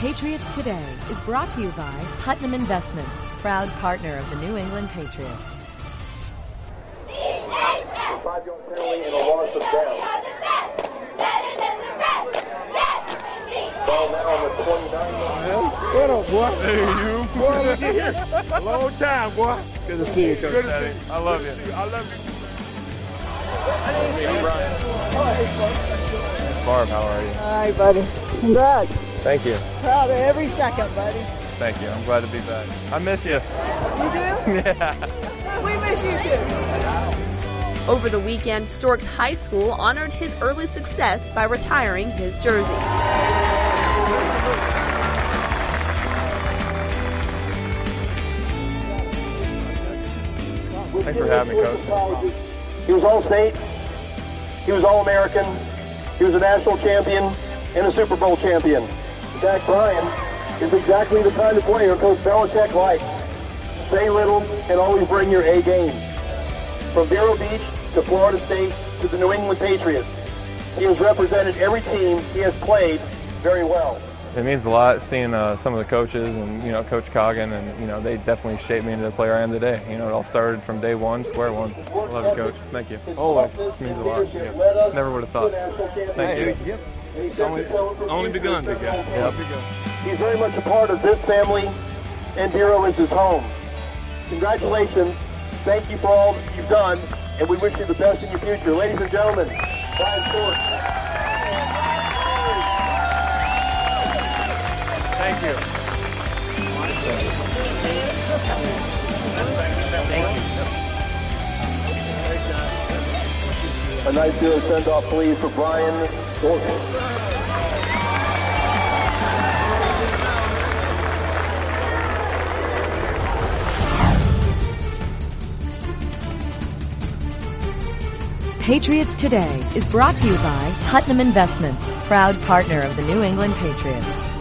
Patriots Today is brought to you by Putnam Investments, proud partner of the New England Patriots. 5-yard penalty and a loss of down. Ball now on the 29. What up, boy? Hey, you. Boy, look at here. Long time, boy. Good to see you, Coach. Good to Daddy. see you. I love you. I love you. Hey, Brian. Miss Barb, how are you? Hi, buddy. Congrats. Thank you. Proud of every second, buddy. Thank you. I'm glad to be back. I miss you. You do? Yeah. We miss you too. Over the weekend, Storks High School honored his early success by retiring his jersey. Thanks for having me, Coach. He was All-State. He was All-American. He was a national champion and a Super Bowl champion. Zach Bryan is exactly the kind of player Coach Belichick likes. Stay little and always bring your A game. From Vero Beach to Florida State to the New England Patriots, he has represented every team he has played very well. It means a lot seeing some of the coaches and, Coach Coggin, and, they definitely shaped me into the player I am today. It all started from day one, square one. I love you, Coach. Thank you. Always. This means a lot. Yeah. Never would have thought. Thank you. Yep. It's only begun, big guy. Yep. He's very much a part of this family, and Vero is his home. Congratulations. Thank you for all you've done, and we wish you the best in your future. Ladies and gentlemen, Brian Storks. Thank you. A nice send-off, please, for Brian Storks. Patriots Today is brought to you by Putnam Investments, proud partner of the New England Patriots.